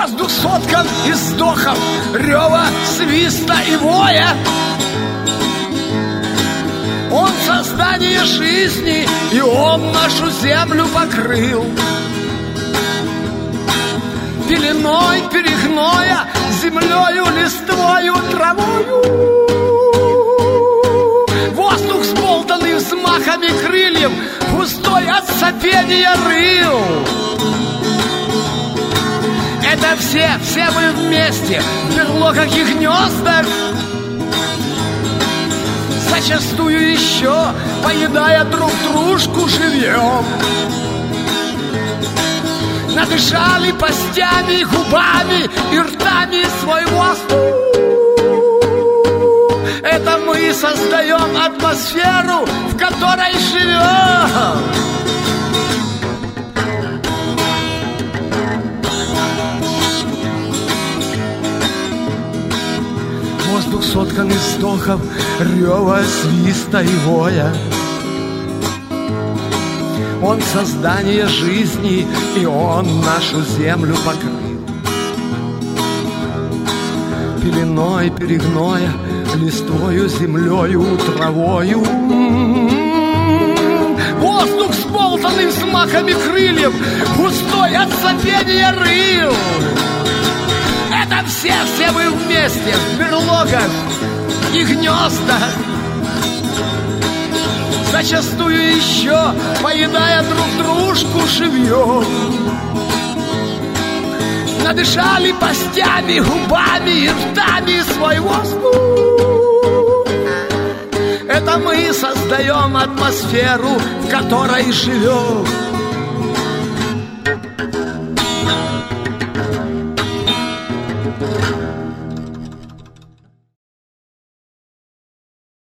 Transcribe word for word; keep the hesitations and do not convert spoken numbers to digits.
Воздух соткан из вздохов, рева, свиста и воя. Он создание жизни, и он нашу землю покрыл пеленой перегноя, землею, листвою, травою. Воздух, сболтанный взмахами крыльев, густой от сопения рыл. Это все, все мы вместе, в берлогах и гнездах, зачастую еще, поедая друг дружку, живем. Надышали постями, губами и ртами свой воздух. Это мы создаем атмосферу, в которой живем. Воздух соткан из вздохов, рева, свиста и воя. Он создание жизни, и он нашу землю покрыл пеленой перегноя, листвою, землею, травою. Воздух, сболтанный взмахами крыльев, густой от сопения рыл. Это все, все мы вместе, в берлогах и гнездах, зачастую еще, поедая друг дружку, живьем. Надышали постями, губами и ртами свой воздух. Это мы создаем атмосферу, в которой живем.